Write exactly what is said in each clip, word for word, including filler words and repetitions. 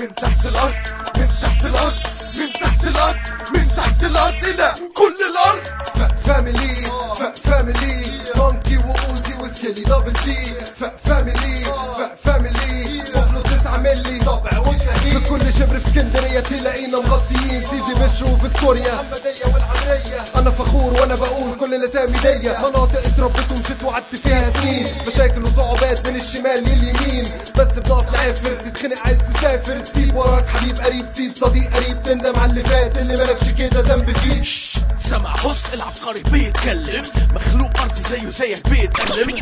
من تحت الارض، من تحت الارض، من تحت الارض، من تحت الارض الى كل الارض. فاميلي فاميلي مونكي واوزي وسكيلي دبل جي. فاميلي فاميلي بوفلو تسعة ملي طبع وشهيد. في كل شبر في اسكندريه تلاقينا مغطيين سيدي بشر وفيكتوريا محمديه والعمريه. انا فخور وانا بقول كل الاسامي دي مناطق اتربيت ومشيت وقعدت فيها سنين. مشاكل وصعوبات من الشمال لليمين بس بنقف نعافر. تتخنق عايز تسافر تسيب وراك حبيب قريب تسيب صديق قريب تندم على اللي فات اللي مالكش كده ذنب فيه. سمع بص العبقري بيتكلم مخلوق ارضي زيه زيك بيتألم.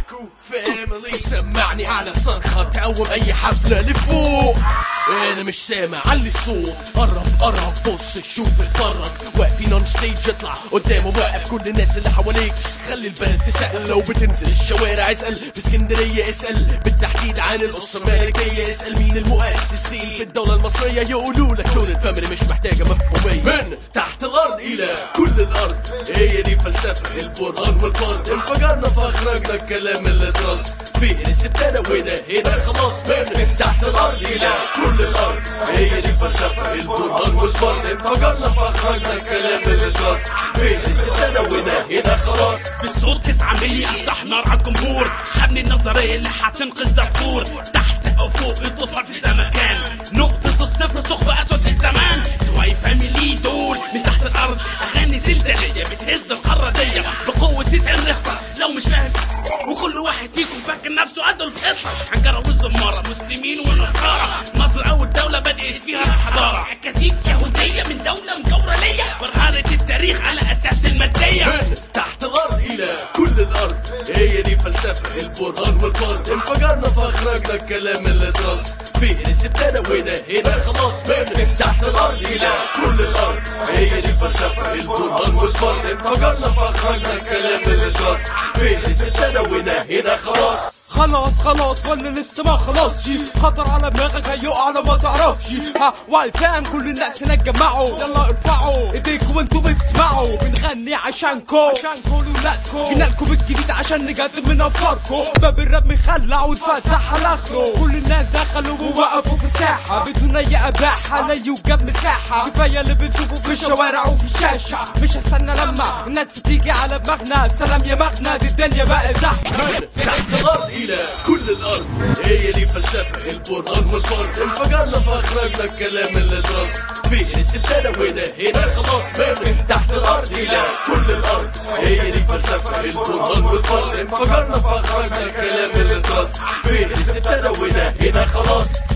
فاميلي سمعني على صرخة تقوم اي حفلة لفوق. انا مش سامع علي الصوت. قرب قرب بص شوف اتفرج واقفين اون ستيج اطلع قدامه واقف كل الناس اللي حواليك. خلي البلد تسأل لو بتنزل الشوارع اسأل. في اسكندرية اسأل بالتحديد عن الأسرة الملكية. اسأل مين المؤسسين في الدولة المصرية يقولوا لك لون الفاميلي مش محتاجة مفهومية. من تحت الأرض إلى كل الأرض هي دي فلسفة البرهان والفرد. انفجرنا فأخرجنا الكلام اللي اترص فيه ابتدى ونهينا خلاص. من تحت الأرض إلى كل الأرض هي دي فلسفة البرهان والفرد. انفجرنا فأخرجنا الكلام اللي اترص فيه ابتدى ونهينا خلاص. بالصوت تسعة ملي افتح نار على الجمهور. حبني النظرية اللي هتنقذ دارفور. تحت أو فوق الطفل في زمكان نقطة الصفر ثقب أسود في الزمان. شوي فاميلي دول من تحت الأرض أغاني زلزالية بتهز القارة دي بقوة تسعين رخصة. لو مش فاهم وكل واحد فيكم فاكر نفسه أدولف هتلر. حنجرة والزمارة مسلمين ونصارى. مصر أول دولة بدأت فيها الحضارة. أكاذيب يهودية من دولة مجاورة ليا. برهانة التاريخ على أساس المادية. من تحت الأرض إلى كل الأرض هي دي فلسفة البرهان والفرد. انفجرنا فأخرجنا الكلام اللي اترص فيه ابتدى ونهينا خلاص. من تحت الأرض إلى كل الأرض هي دي فلسفة البرهان والفرد. انفجرنا فأخرجنا الكلام اللي اترص فيه ابتدى ونهينا خلاص. خلاص خلاص ولا لسه ما خلاص شي. خطر على دماغك هيقع على ما تعرفش. ها واي فاهم كل الناس هنا اتجمعوا يلا ارفعوا ايديكم وانتوا بتسمعوا. بنغني عشانكو عشانكو لولادكو. جينا لكم الجديد عشان نجدد من افكاركم. باب الراب مخلع واتفتح على اخره. كل الناس دخلوا ووقفوا في الساحه بدون اي اباحه لا يوجد مساحه. كفايه اللي بنشوفه في الشوارع وفي الشاشه. مش هستنى لما الناس تيجي على دماغنا. سلام يا مغنى دي الدنيا بقت زحمه. من تحت الأرض إلى كل الأرض هي دي فلسفة البرهان والفرد. انفجرنا فأخرجنا الكلام اللي اترص فيه ابتدى ونهينا خلاص. من تحت الأرض إلى كل الأرض هي دي فلسفة البرهان والفرد. انفجرنا فأخرجنا الكلام اللي اترص فيه ابتدى ونهينا خلاص.